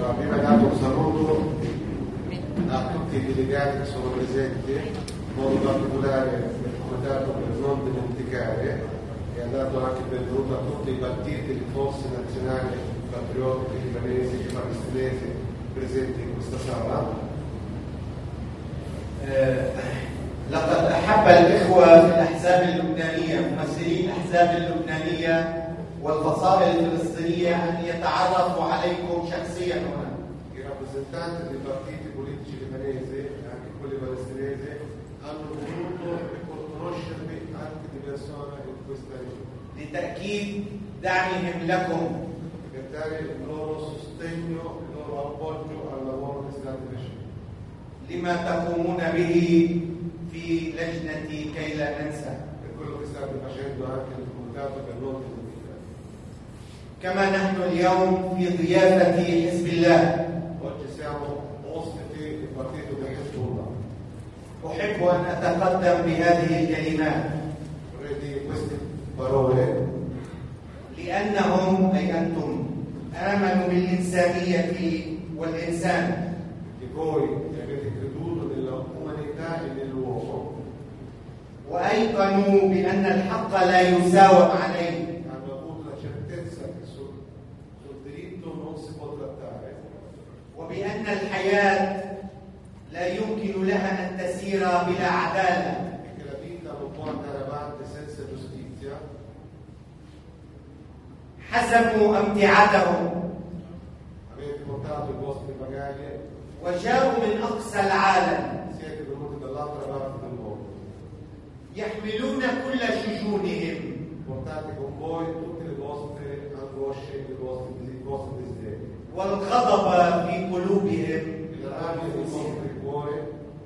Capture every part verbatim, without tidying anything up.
Prima dato un saluto a tutti i delegati che sono presenti, in modo particolare del Comitato per non dimenticare, e ha dato anche benvenuto a tutti i partiti, le forze nazionali, patriottiche, libanesi e palestinesi presenti in questa sala. لقد أحب الإخوة في الأحزاب اللبنانية ممثلي الأحزاب اللبنانية والفصائل الفلسطينية أن يتعرفوا عليكم شخصيا هنا. I rappresentanti dei partiti politici libanesi e anche quelli palestinesi hanno voluto conoscervi anche di persona in questa riunione. لتأكيد دعمهم لكم. Per dare il loro sostegno, il loro appoggio al lavoro che state facendo. لما تقومون به في لجنة كي لا ننسى. Per quello che state facendo anche nel Comitato per non dimenticare. كما نحن اليوم في ضيافة حزب الله. Oggi siamo ospiti del partito di Hezbollah. أحب أن أتقدم بهذه الكلمات. Vorrei dire queste parole لأنهم أي أنتم آمنوا بالإنسانية والإنسان. Perché voi avete creduto nell'umanità e nell'uomo. وأيقنوا بأن الحق لا يساوم عليه. Hanno avuto la certezza che sul, sul diritto non si può trattare. وبأن الحياة لا يمكن لها أن تسير بلا عدالة. E che la vita non può andare avanti senza giustizia. حزموا أمتعتهم. Avete portato i vostri bagagli. وجاءوا من أقصى العالم. Siete venuti dall'altra parte del mondo. يحملون كل شجونهم. Portate con voi tutte le vostre angosce, i vostri, i vostri desideri. والغضب في قلوبهم. E la rabbia dei vostri cuori.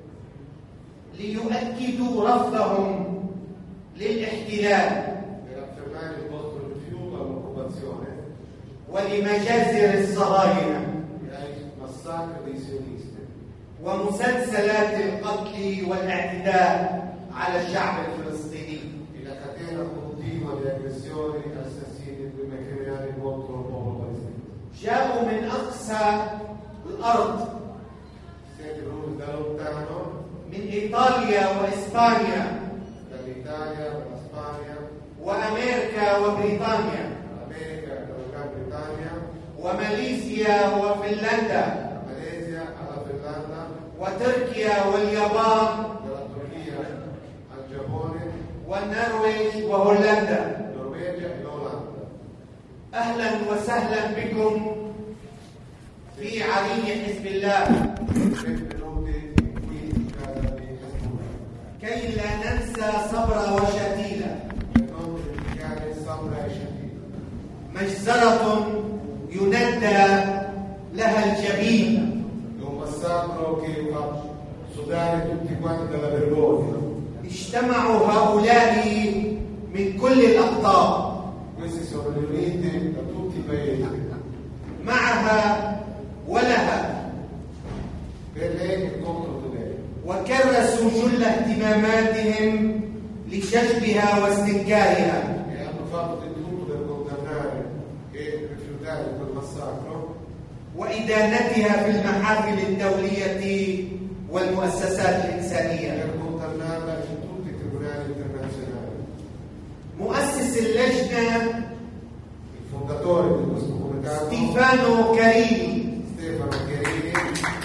ليؤكدوا رفضهم للاحتلال. Per affermare il vostro rifiuto all'occupazione. ولمجازر الصهاينة. E ai massacri dei sionisti. ومسلسلات القتل والاعتداء على الشعب الفلسطيني. E la catena continua di aggressioni, assassini e criminali contro il popolo palestinese. جاءوا من أقصى الأرض. Siete venuti da lontano, من إيطاليا وإسبانيا dall'Italia, dalla Spagna, وأمريكا وبريطانيا dall'America, dalla Gran Bretagna, وماليزيا وفنلندا dalla Malesia alla Finlandia, وتركيا واليابان dalla Turchia al Giappone, والنرويج وهولندا. Norvegia e Olanda. أهلا وسهلا بكم في عرين حزب الله. Benvenuti qui in casa di Hezbollah. كي لا ننسى صبر وشتيلة. Per non dimenticare Sabra e Shatila. مجزرة يندى لها الجبين. È un massacro che fa sudare tutti quanti dalla vergogna. اجتمعوا هؤلاء من كل الأقطار. Questi sono riuniti da tutti i paesi. معها ولها. Per lei e contro di lei. وكرسوا جل اهتماماتهم لجذبها واستنكارها. E hanno fatto di tutto per condannare e rifiutare quel massacro. وإدانتها في المحافل الدولية والمؤسسات الإنسانية. Per condannarla in tutti i tribunali internazionali. مؤسس اللجنة Il fondatore di questo comitato, ستيفانو كاريني، Stefano Chiarini,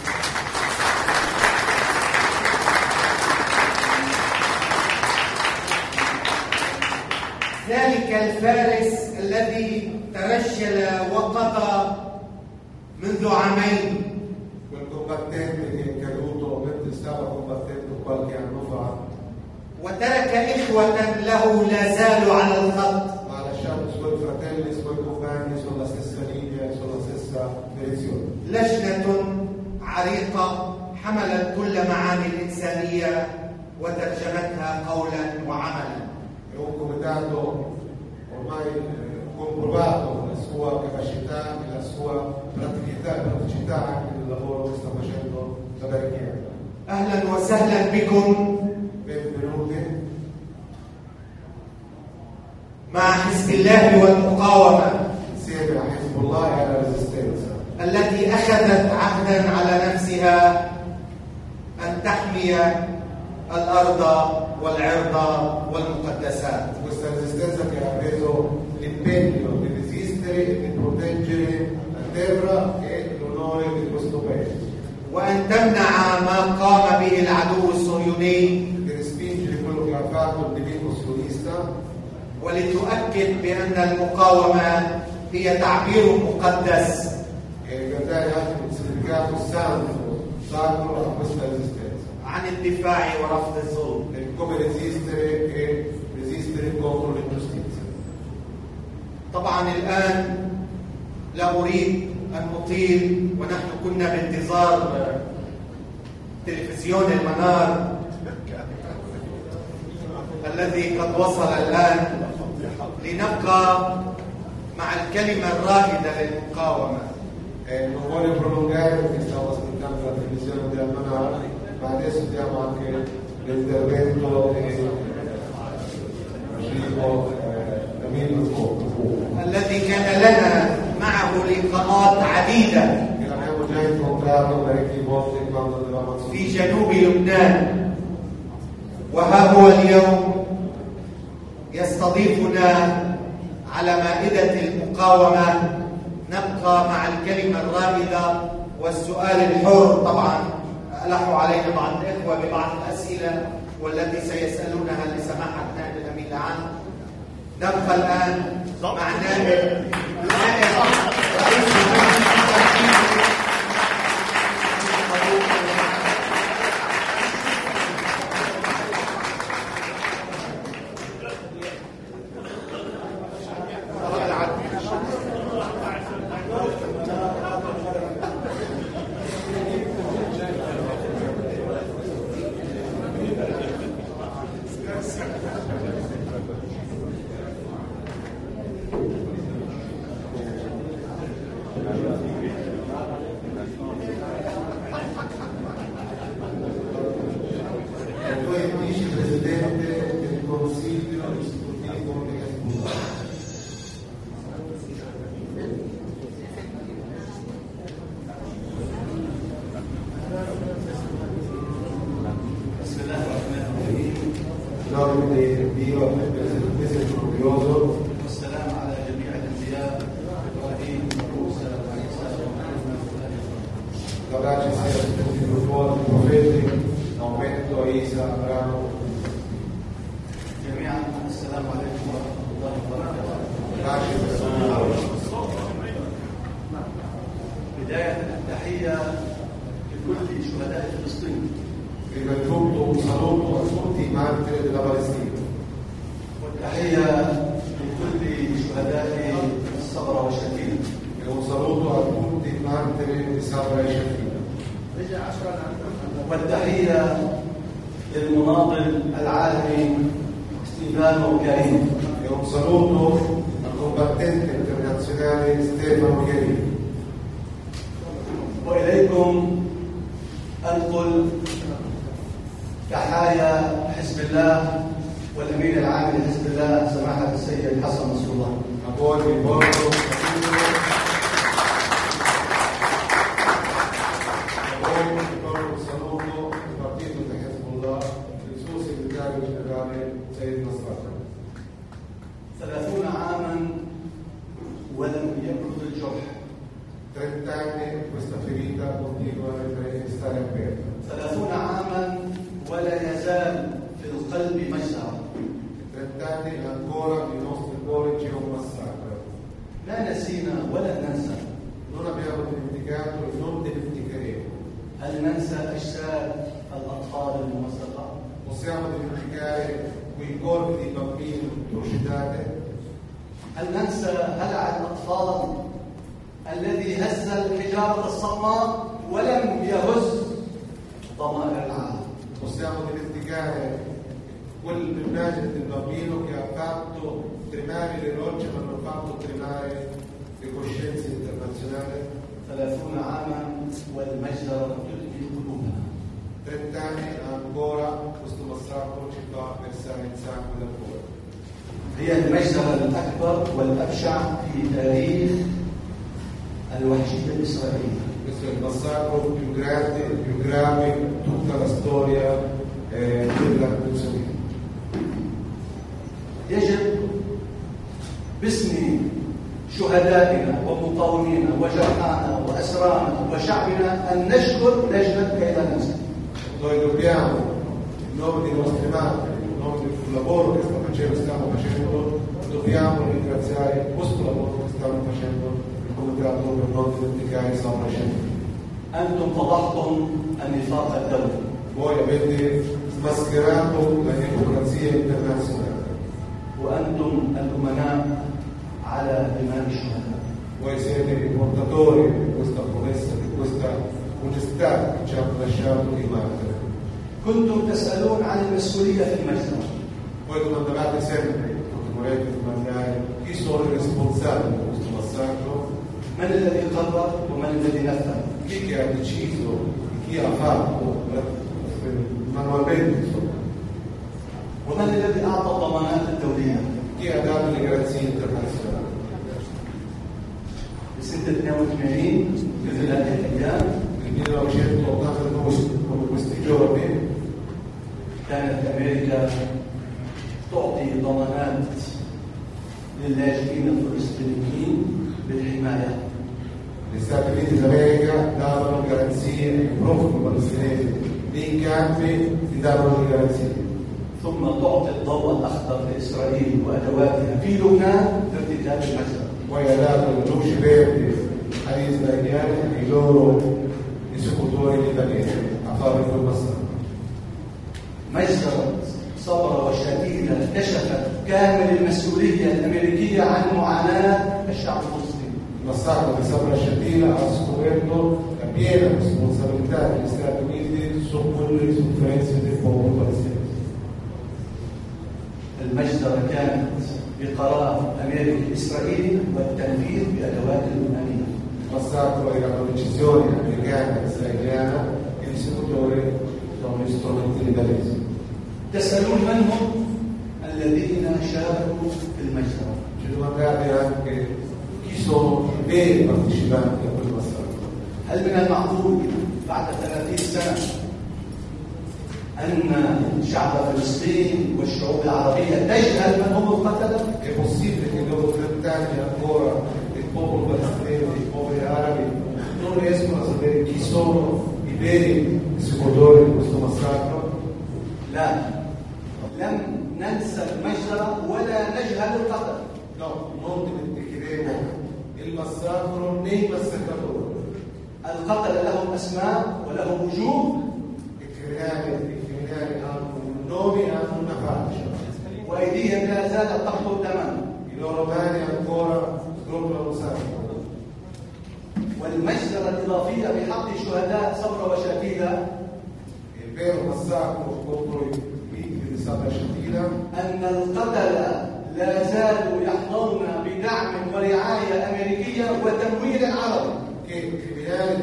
ذلك الفارس الذي ترشل وقضى منذ عامين. quel combattente che è caduto mentre stava combattendo qualche anno fa, وترك إخوة له لا زالوا على الخط. ma ha lasciato i suoi fratelli, i suoi compagni sulla stessa linea e sulla stessa direzione. لجنة عريقة حملت كل معاني الإنسانية وترجمتها قولا وعملا. È un comitato ormai eh, comprovato la sua capacità e la sua praticità, praticità anche nel lavoro che sta facendo da parecchi anni. أهلا وسهلا بكم Benvenuti مع حزب الله والمقاومة. insieme a Hezbollah e alla Resistenza. التي أخذت عهدا على نفسها أن تحمي الأرض والعرض والمقدسات. Questa resistenza che ha preso l'impegno di resistere e di proteggere la terra e l'onore di questo paese. وأن تمنع ما قام به العدو الصهيوني. Di respingere quello che ha fatto il nemico sionista. ولتؤكد بأن المقاومة هي تعبير مقدس. E per dare anche un significato santo, sacro a questa resistenza. عن الدفاع ورفض الظلم. E come resistere e resistere contro l'ingiustizia. طبعا الآن لا أريد أن أطيل، ونحن كنا بانتظار تلفزيون المنار الذي قد وصل الآن، لنبقى مع الكلمة الرائدة للمقاومة. Eh, non voglio prolungare perché stavo ascoltando la televisione di Almanara, ma adesso diamo anche l'intervento di الذي كان لنا معه لقاءات عديدة che l'abbiamo già incontrato parecchie volte quando eravamo في جنوب لبنان، وها هو اليوم يستضيفنا على مائدة المقاومة. نبقى مع الكلمة الرائدة والسؤال الحر. طبعا ألحوا علينا بعض الإخوة ببعض الأسئلة والتي سيسألونها لسماحة نائب الأمين العام. نبقى الآن مع نائب نائب رئيس والسلام على جميع الأنبياء إبراهيم وموسى وعيسى ومحمد Pace sia su tutti i tuoi profeti, Maometto, Isa, Abramo. جميعا السلام عليكم ورحمة الله وبركاته. Pace per tutti. بداية التحية لكل شهداء فلسطين. Prima di tutto un saluto a tutti i martiri della Palestina. والتحية لكل شهداء الصبر والشتيمة. E un saluto a tutti i martiri di Sabra e Shafina. والتحية للمناضل العالمي ستيفانو كريم. E un saluto al combattente internazionale Stefano Chiarini. وإليكم أنقل تحايا حزب الله والأمين العام لحزب الله سماحة السيد حسن نصر الله. A voi vi porto un saluto al partito di Hezbollah, il suo segretario generale Said Nasrallah. ثلاثون عاما ولم يبرد الجرح. trent'anni questa ferita continua a stare aperta. ثلاثون عاما ولا يزال في القلب مجزرة. trent'anni ancora nel nostro cuore c'è un massacro. لا نسينا ولا ننسى. Non abbiamo dimenticato e non dimenticheremo. هل ننسى أجساد الأطفال الممزقة؟ Possiamo dimenticare quei corpi di bambini trucidati? هل ننسى هلع الأطفال الذي هز الحجارة الصماء ولم يهز ضمائر العالم؟ Possiamo dimenticare quell'immagine del bambino che ha fatto tremare le rocce ma non ha fatto tremare le coscienze internazionali? ثلاثون عاما والمجزرة تلهي قلوبنا. trent'anni ancora questo massacro ci fa versare il sangue del cuore. هي المجزرة الأكبر والأبشع في تاريخ الوحشية الإسرائيلية. Questo è il massacro più grande e più grave in tutta la storia eh, della Nazione. يجب باسم شهدائنا ومقاومينا وجرحانا وأسرانا وشعبنا أن نشكر لجنة كيلانسكي. Noi dobbiamo, in nome dei nostri madri, in nome del lavoro che stiamo facendo, stiamo facendo, dobbiamo ringraziare questo lavoro che stanno facendo il Comitato per non dimenticare stanno facendo. أنتم فضحتم النفاق الدولي. Voi avete smascherato la democrazia internazionale. وأنتم الأمناء على دماء الشهداء. Voi siete i portatori di questa promessa, di questa onestà che ci hanno lasciato i martiri. كنتم تسألون عن المسؤولية في المجزرة. Voi domandavate sempre, continuerete a domandare, chi sono i responsabili di questo massacro? من الذي قرر ومن الذي نفذ؟ Chi che ha deciso, chi ha fatto manualmente, insomma. ومن الذي أعطى الضمانات الدولية؟ Chi ha dato le garanzie internazionali? بسنة اثنين وثمانين مثل هذه الأيام Nel millenovecentottantadue, come questi giorni, كانت أمريكا تعطي ضمانات للاجئين الفلسطينيين بالحماية. gli Stati Uniti d'America davano garanzie ai profughi palestinesi nei campi, gli davano le garanzie. ثم تعطي الضوء الأخضر لإسرائيل وأدواتها في لبنان لارتداد المجزرة. Poi ha dato la luce verde agli israeliani e ai loro esecutori libanesi a fare quel massacro. مجزرة صبرا وشديدة كشفت كامل المسؤولية الأمريكية عن معاناة الشعب الفلسطيني. Il massacro di Sabra Shatila ha scoperto la piena responsabilità degli Stati Uniti su quelle sofferenze del popolo palestinese. المجزرة كانت بقرار أمريكي إسرائيلي والتنفيذ بأدوات لبنانية. Il massacro era una decisione americana e israeliana e gli esecutori sono gli strumenti libanesi. تسألون من هم الذين شاركوا في المجزرة؟ Ci domandate anche chi sono i veri partecipanti a quel massacro. هل من المعقول بعد ثلاثين سنة أن شعب فلسطين والشعوب العربية تجهل من هم القتلة؟ È possibile che dopo trent'anni ancora il popolo palestinese, i popoli arabi non riescono a sapere chi sono i veri esecutori di questo massacro? لا، لم ننسى المجزرة ولا نجهل القتل. No, non dimenticheremo il massacro né i massacratori. القتلة لهم أسماء ولهم وجوه. I criminali, i criminali hanno un nome e hanno una faccia. وأيديهم لا زالت تخطر دما. I loro mani ancora sgropolano sangue. والمجزرة الإضافية بحق شهداء صبرا وشتيلة Il vero massacro contro i vittime di Sabra Shatila أن القتلة لا زالوا يحظون بدعم ورعاية أمريكية وتمويل عربي. che i criminali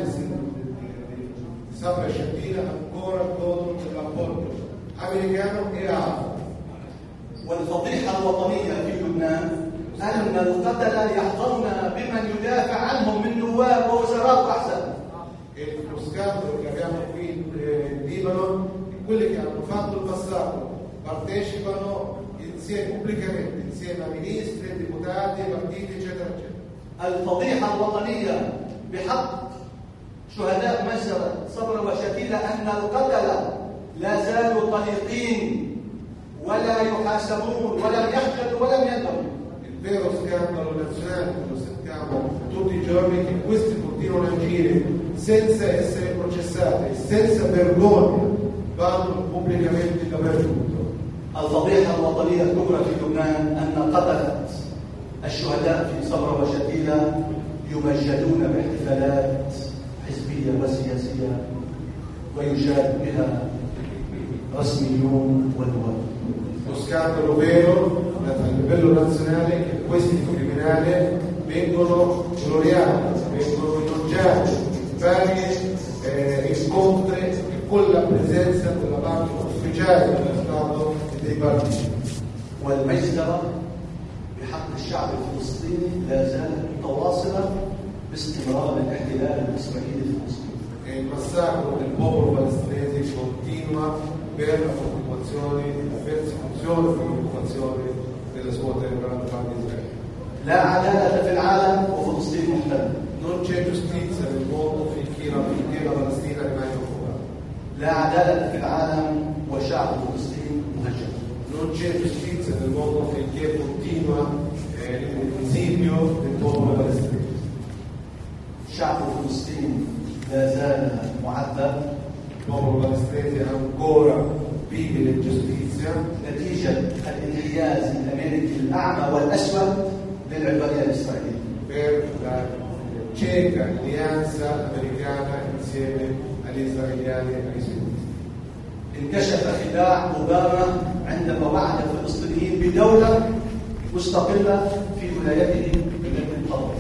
di Sabra Shatila ancora godono dell'appoggio americano e arabo. والفضيحة الوطنية في لبنان أن القتلة يحظون بمن يدافع عنهم من نواب ووزراء وأحزاب. E lo scandalo che abbiamo qui in eh, Libano, quelli che hanno fatto il massacro partecipano insieme pubblicamente insieme a ministri, deputati, partiti, eccetera, eccetera. الفضيحة الوطنية بحق شهداء مجزرة صبرا وشتيلة أن القتلة لا زالوا طليقين ولا يحاسبون ولم يحجلوا ولم يندموا. Il vero scandalo nazionale che lo sentiamo tutti i giorni è che questi continuano a agire senza essere processati, senza vergogna, vanno pubblicamente dappertutto. الفضيحة الوطنية الكبرى في لبنان أن قتلة الشهداء في صبرا وشتيلة يمجدون باحتفالات حزبية وسياسية ويشاد بها رسميون ودول. Lo scandalo vero a livello nazionale è che questi criminali vengono gloriati, vengono elogiati in vari eh, incontri con la presenza della parte ufficiale dello Stato e dei partiti. والمجزرة بحق الشعب الفلسطيني لا زالت متواصلة باستمرار الاحتلال الإسرائيلي في فلسطين. E il massacro del popolo palestinese continua per la occupazione, la persecuzione e l'occupazione della sua terra da parte di Israele. لا عدالة في العالم وفلسطين محتلة. Non c'è giustizia nel mondo finché la, finché la Palestina rimane occupata. لا عدالة في العالم وشعب فلسطين مهجر. Non c'è giustizia nel mondo finché continua eh, l'esilio del popolo palestinese. شعب فلسطين لا زال معذب. Il popolo palestinese ancora vive l'ingiustizia نتيجة الانحياز الأمريكي الأعمى والأسود للعدوانية الإسرائيلية. per la cieca alleanza americana insieme agli israeliani e agli israeliani. انكشف خداع اوباما عندما وعد الفلسطينيين بدولة مستقلة في ولايته التي انقضت.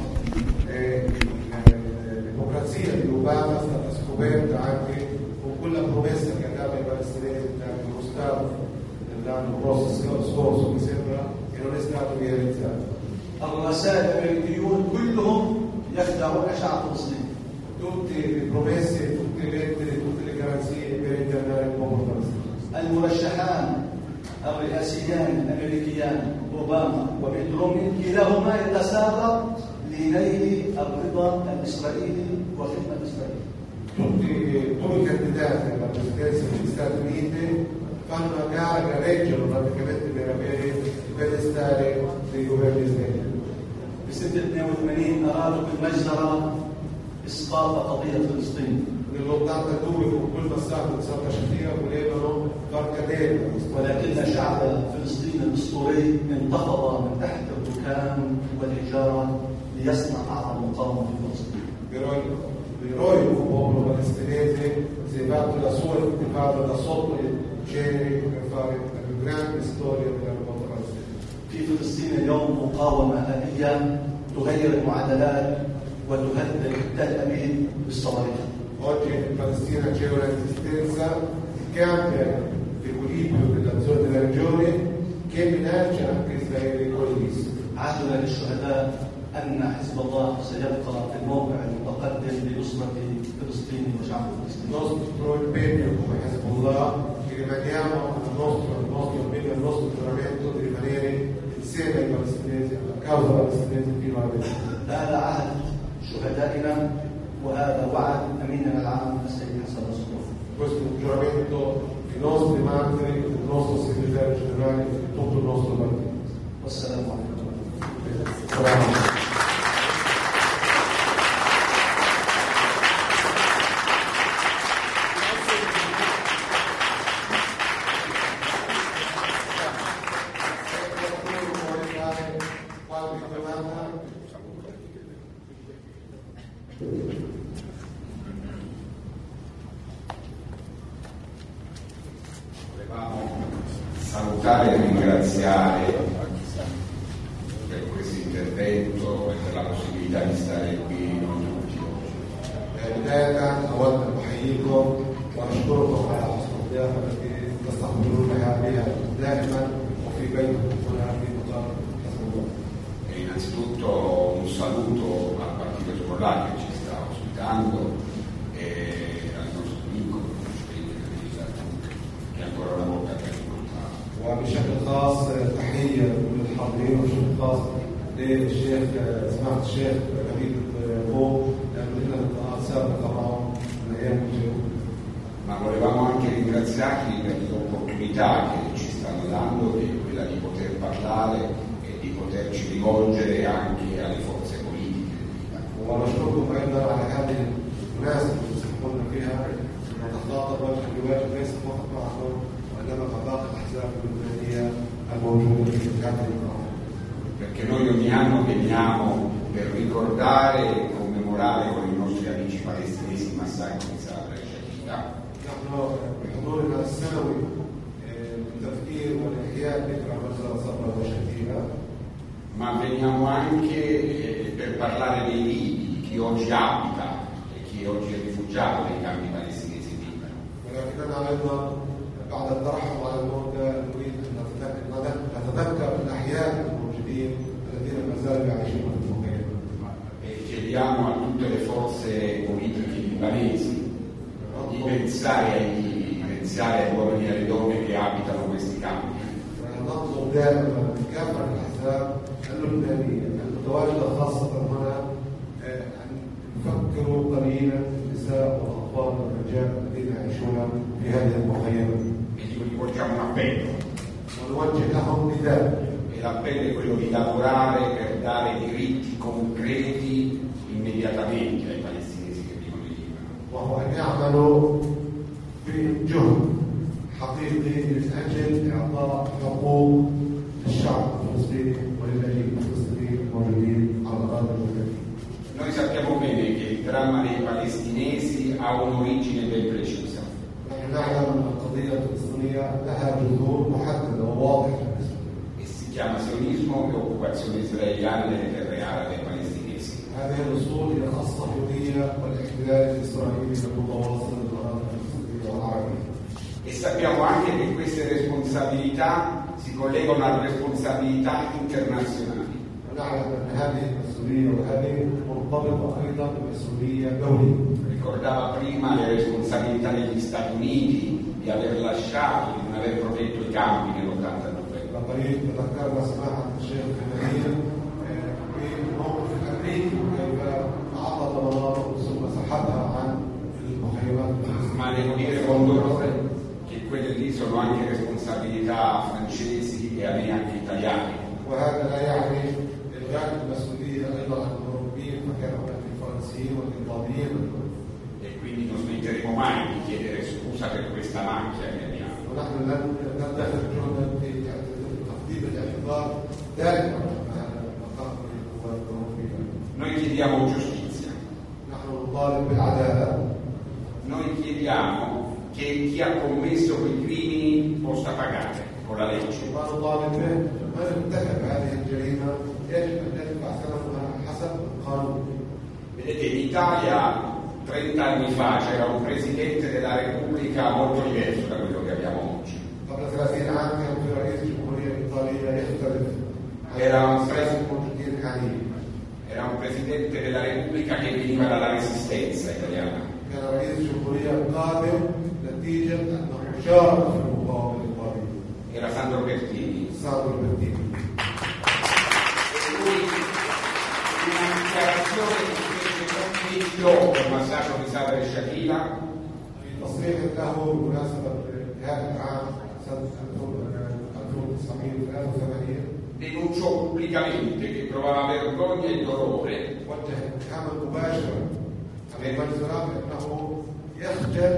La democrazia di Obama è stata scoperta anche con quella promessa che dava ai palestinesi di dare uno Stato nell'anno prossimo scorso, mi sembra, che non è stato realizzato. الرؤساء الامريكيون كلهم يخدعون شعب فلسطين. Tutte le promesse, tutte le lettere, tutte le garanzie per ingannare il popolo palestinese. المرشحان الرئاسيان الامريكيان اوباما وميت رومني كلاهما يتسابق لنيل الرضا الاسرائيلي وخدمه اسرائيل. Tutti, tutti i candidati alla presidenza degli Stati Uniti fanno una gara, gareggiano praticamente per avere il benestare dei governi israeliani. بسنة اثنين وثمانين أرادوا بالمجزرة إسقاط قضية فلسطين. Nell'ottantadue con quel passaggio di Santa Shafira volevano far cadere ولكن شعب فلسطين الأسطوري انتفض من تحت الركام والحجارة ليصنع أعظم مقاومة في فلسطين. Però l'eroico popolo palestinese si è fatto la sua intifada da sotto i cieli per fare la più grande storia della rivolta palestinese. في فلسطين اليوم مقاومة آلية تغير المعادلات وتهدد تل أبيب بالصواريخ. Oggi in Palestina c'è una resistenza che cambia l'equilibrio della zona della regione che minaccia anche Israele con i missili. عهدنا للشهداء أن حزب الله سيبقى في الموقع المتقدم لنصرة فلسطين وشعب فلسطين. Il nostro impegno come Hezbollah, che rimaniamo al nostro, al nostro impegno, al nostro giuramento di rimanere insieme ai palestinesi, alla causa palestinese fino alla fine. هذا عهد شهدائنا وهذا وعد أميننا العام السيد حسن نصر. Questo è un giuramento dei nostri martiri, del nostro segretario generale e di tutto il nostro partito. والسلام عليكم. Grazie. Volevamo salutare e ringraziare per questo intervento e per la possibilità di stare qui noi tutti oggi. بداية أود أن أحييكم وأشكركم على حسن الضيافة التي تستقبلونها بها دائما وفي بيتكم هنا في مطار حزب الله. E innanzitutto un saluto al Partito Hezbollah che ci sta ospitando e al nostro amico, il presidente che ancora una volta ci ha incontrato. وبشكل خاص تحية للحاضرين وبشكل خاص للشيخ سماحة الشيخ حبيب بو لأنه لنا لقاءات سابقة معه من أيام الجنوب. Ma volevamo anche ringraziarli per l'opportunità che ci stanno dando, che è quella di poter parlare e di poterci rivolgere anche alle forze politiche. ونشكركم أيضا على هذه المناسبة التي تسمحون فيها أن نتخاطب وجها لوجه ليس فقط معكم وإنما مع باقي الأحزاب اللبنانية الموجودة في هذه المناطق. Perché noi ogni anno veniamo per ricordare e commemorare con i nostri amici palestinesi i massacri di Sabra e Shatila. نحن بحضورنا السنوي للتفكير والإحياء ذكرى مجزرة صبرا وشتيلة. Ma veniamo anche eh, per parlare dei libi, di chi oggi abita e chi oggi è rifugiato nei campi palestinesi in Libano. ولكننا أيضا بعد الترحم على الموتى نريد أن نتذكر الأحياء الموجودين الذين ما زالوا يعيشون في المخيم. E chiediamo a tutti tutte le forze politiche libanesi di pensare ai, pensare ai uomini e alle donne che abitano questi campi. نطلب دائما من كافة الأحزاب اللبنانية المتواجدة خاصة هنا أن يفكروا قليلا النساء والأطفال والرجال الذين يعيشون في هذه المخيمات. E gli rivolgiamo un appello. ونوجه لهم نداء. E l'appello è quello di lavorare per dare diritti concreti immediatamente ai palestinesi che vivono in Libano. وهو أن يعملوا بجهد حقيقي من أجل إعطاء حقوق للشعب الفلسطيني وللاجئين الفلسطينيين الموجودين على الأرض اللبنانية. Noi sappiamo bene che il dramma dei palestinesi ha un'origine ben precisa. نحن نعلم أن القضية الفلسطينية لها جذور محددة وواضحة. E si chiama sionismo e occupazione israeliana delle terre arabe palestinesi. هذه الوصول إلى الصهيونية والاحتلال الإسرائيلي المتواصل للأراضي الفلسطينية والعربية. E sappiamo anche che queste responsabilità si collegano a responsabilità internazionali. ونعلم أن هذه المسؤولية وهذه مرتبطة أيضا بمسؤولية دولية. Ricordava prima le responsabilità degli Stati Uniti di aver lasciato, di non aver protetto i campi nell'ottantanove. قريب تذكرنا سماحة الشيخ الخميني بموقف الأمريكي كيف أعطى ضمانات ثم سحبها عن المخيمات. Ma devo dire con dolore che quelle lì sono anche responsabilità francesi e anche italiani. وهذا لا يعني إلغاء المسؤولية أيضا عن الأوروبيين فكان هناك الفرنسيين والإيطاليين. E quindi non smetteremo mai di chiedere scusa per questa macchia che abbiamo. ونحن لن ندخر جهدا في تقديم الاعتذار دائما مع مقام القوات الأوروبية. Noi chiediamo giustizia. نحن نطالب بالعدالة. Noi chiediamo che chi ha commesso quei crimini possa pagare con la legge. ونطالب به من ارتكب هذه الجريمة يجب أن يدفع ثمنها حسب القانون. Vedete, in Italia trenta anni fa c'era un presidente della Repubblica molto diverso da quello che abbiamo oggi. قبل ثلاثين عام كان في رئيس الجمهورية الإيطالية يختلف عن Era un الرئيس pres- الموجودين حاليا. era un presidente della Repubblica che veniva dalla resistenza italiana. كان رئيس الجمهورية قادم نتيجة أنه شارك في المقاومة الإيطالية. Era Sandro Pertini. ساندرو بنتيني. E lui, in una dichiarazione che fece pochi mesi dopo il massacro di Sabra e Shatila, في تصريح له بمناسبة هذا العام سنة ألف وتسعمائة وثلاثة وثمانين denunciò pubblicamente che provava vergogna e dolore وجه اتهاما مباشرا على المجزرة بأنه يخجل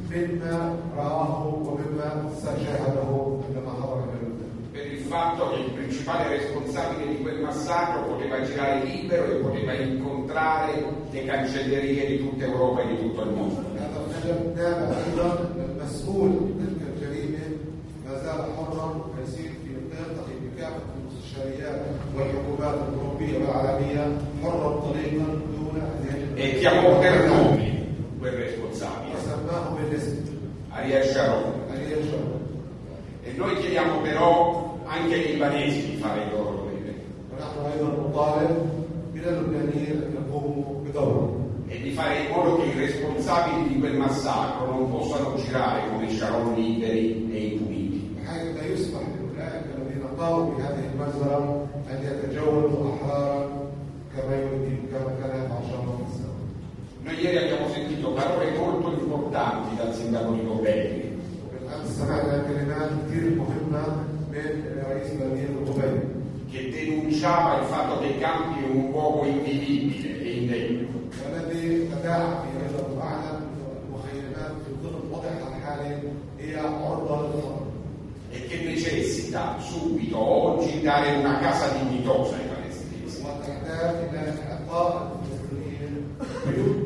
مما رآه ومما شاهده عندما حضر إلى لبنان. per il fatto che il principale responsabile di quel massacro poteva girare libero e poteva incontrare le cancellerie di tutta Europa e di tutto il mondo. هذا الخجل نابع أيضا من المسؤول تلك الجريمة ما زال حرا يسير في منطقة بكافة المستشاريات والحكومات الأوروبية والعالمية حرا طليقا دون أن يجب E chiamò per nome quel responsabile, وسماه بالاسم Ariel Sharon. أريال شرف. E noi chiediamo però anche ai libanesi di fare il loro dovere ونحن أيضا نطالب من اللبنانيين أن يقوموا بدورهم e di fare in modo che i responsabili di quel massacro non possano girare come Sharon liberi e impuniti. بحيث لا يسمح لأولئك الذين قاموا بهذه المجزرة أن يتجولوا أحرارا كما يريد كما كان يفعل شرف السابق. Noi ieri abbiamo sentito parole molto importanti dal sindaco di Gobelli, بالأمس سمعنا كلمات كثير مهمة من رئيس بلدية القبيل che denunciava il fatto che i campi è un luogo invivibile e indegno. والذي تداعى في أيضا وأعلن المخيمات في ظل الوضع الحالي هي عرضة للخطر. E che necessita subito, oggi, dare una casa dignitosa ai palestinesi. وتحتاج إلى إعطاء الفلسطينيين بيوت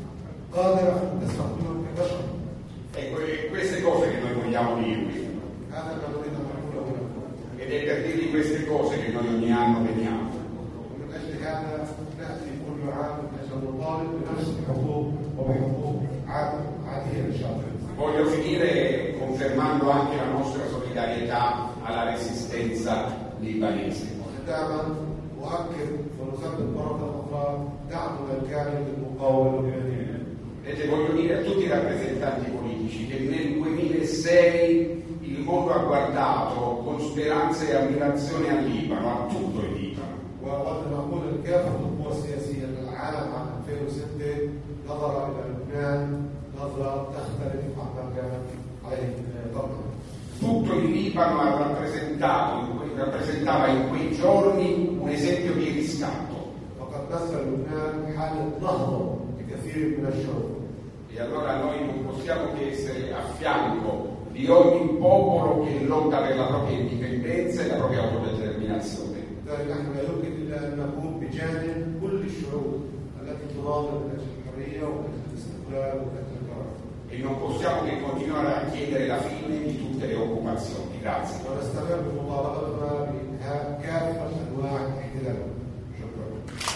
قادرة أن تستقبلهم كبشر. Ecco, e queste cose che noi vogliamo dirvi. هذا ما نريد أن نقوله لكم. Ed è per dirvi queste cose che noi ogni anno veniamo. ومن أجل هذا نأتي كل عام من أجل نطالب بنفس الحقوق وبحقوق عاد عادية للشعب. Voglio finire confermando anche la nostra solidarietà alla resistenza libanese. وختاما أؤكد ونثبت مرة أخرى دعمنا الكامل للمقاومة اللبنانية. Vedete, voglio dire a tutti i rappresentanti politici che nel duemilasei il mondo ha guardato con speranza e ammirazione al Libano, a tutto il Libano. وأود أن أقول لكافة القوى السياسية أن العالم عام ألفين وستة نظر إلى لبنان نظرة تختلف عما كان عليه قبل. Tutto il Libano ha rappresentato, rappresentava in quei giorni un esempio di riscatto. وقد مثل لبنان حالة نهضة لكثير من الشعوب. E allora noi non possiamo che essere a fianco di ogni popolo che lotta per la propria indipendenza e la propria autodeterminazione. لذلك نحن لا يمكن إلا أن نكون بجانب كل الشعوب التي تناضل من أجل الحرية ومن أجل الاستقلال ومن أجل الكرامة. E non possiamo che continuare a chiedere la fine di tutte le occupazioni. Grazie. ونستمر بمطالبتنا بإنهاء كافة أنواع الاحتلال. شكرا.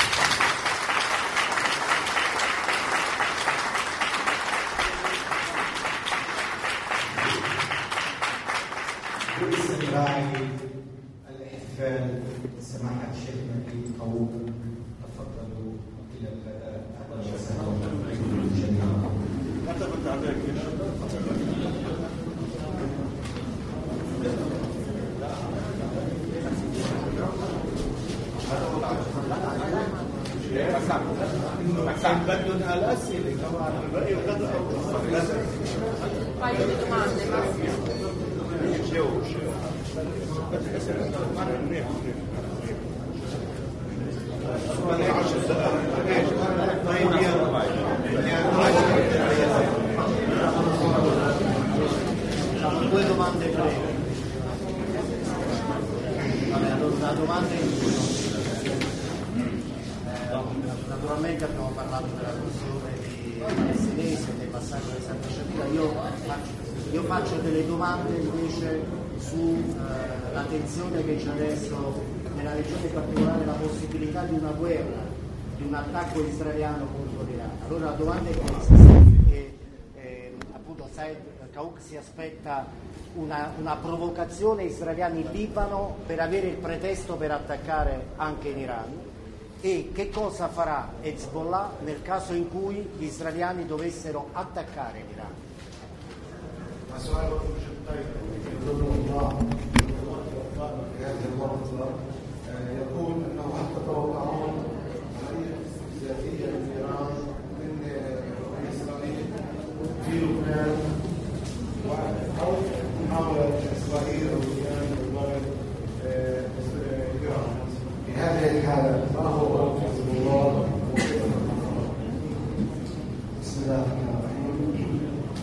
باستمرار الاحتفال سماحة الشيخ نبيل قوم تفضلوا إلى الجلسة الجميلة. بدون الأسئلة طبعا الباقي وكذا paio di domande, Massimo. Due domande prego. Vabbè, allora una domanda in più. Naturalmente abbiamo parlato della questione di Senese, dei passaggi di Santa Sciatira. Io faccio, io faccio delle domande invece sulla uh, tensione che c'è adesso nella regione, in particolare la possibilità di una guerra, di un attacco israeliano contro l'Iran. Allora la domanda è questa, se eh, appunto Saed Kaouk si aspetta una, una provocazione israeliana in Libano per avere il pretesto per attaccare anche in Iran, e che cosa farà Hezbollah nel caso in cui gli israeliani dovessero attaccare l'Iran. يقول انه هل تتوقعون عمليه استفزازيه من ايران من اسرائيل في لبنان او محاوله اسرائيل او ايران لضرب ايران؟ في هذه الحاله ما هو موقف حزب الله؟ بسم الله الرحمن الرحيم.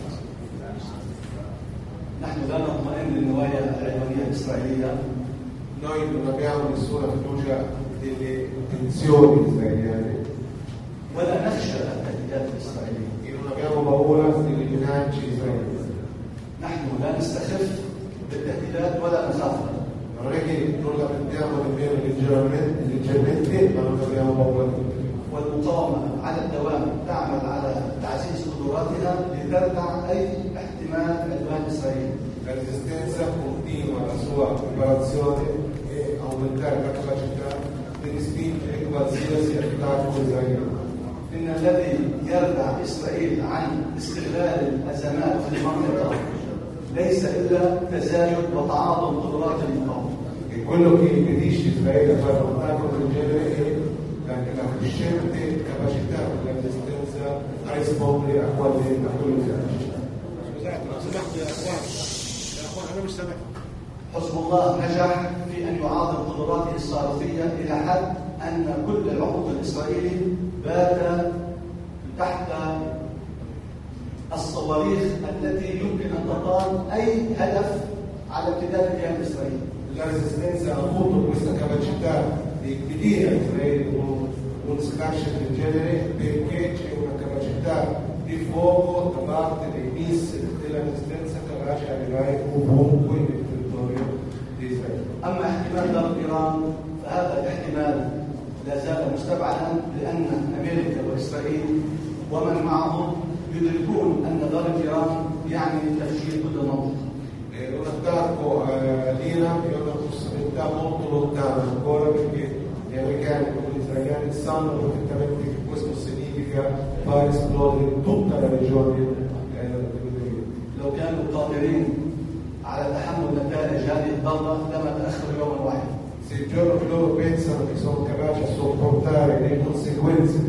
نحن لا نطمئن للنوايا العدوانيه الاسرائيليه. Noi non abbiamo nessuna fiducia delle intenzioni israeliane. ولا نخشى التهديدات الاسرائيليه. E non abbiamo paura delle minacce israeliane. نحن لا نستخف بالتهديدات ولا نخافها. Non è che non la prendiamo nemmeno leggermente, ma non abbiamo paura. والمقاومه على الدوام تعمل على تعزيز قدراتها لتردع اي احتمال عدوان اسرائيل. La resistenza continua la sua preparazione e aumentare la capacità di respingere qualsiasi attacco israeliano. إن الذي يردع إسرائيل عن استغلال الأزمات في المنطقة ليس إلا تزايد وتعاظم قدرات المقاومة. E quello che impedisce Israele a fare un attacco del genere è anche la crescente capacità della resistenza a rispondere a quello che accade. Scusate, ma سمحت يا اخوان يا اخوان انا مش سامع. حزب الله نجح في أن يعاظم قدراته الصاروخية إلى حد أن كل العقود الإسرائيلي بات تحت الصواريخ التي يمكن أن تطال أي هدف على امتداد الكيان الإسرائيلي. La resistenza ha avuto questa capacità di impedire a Israele un, un slascio del genere perché c'è una capacità di fuoco da parte dei missili della resistenza capace di arrivare ovunque nel territorio di Israele. أما احتمال ضرب إيران فهذا الاحتمال لا زال مستبعدا، لأن أمريكا وإسرائيل ومن معهم يدركون أن ضرب إيران يعني تفجير كل منطقة. Un attacco all'Iran è una possibilità molto lontana ancora perché gli americani gli israeliani sanno perfettamente che questo significa far esplodere tutta la regione eh, لو كانوا قادرين على تحمل نتائج هذه الضربة لما تأخروا يوما واحدا. Se il giorno che loro pensano che sono capaci a sopportare le conseguenze